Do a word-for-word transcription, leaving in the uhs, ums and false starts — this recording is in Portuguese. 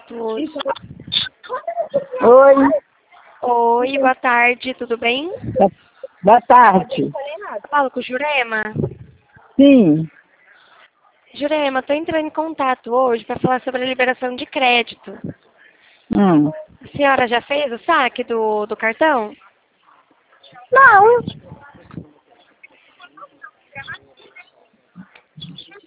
Fotos. Oi. Oi, boa tarde, tudo bem? Boa tarde. Falo com o Jurema. Sim. Jurema, estou entrando em contato hoje para falar sobre a liberação de crédito. Hum. A senhora já fez o saque do, do cartão? Não.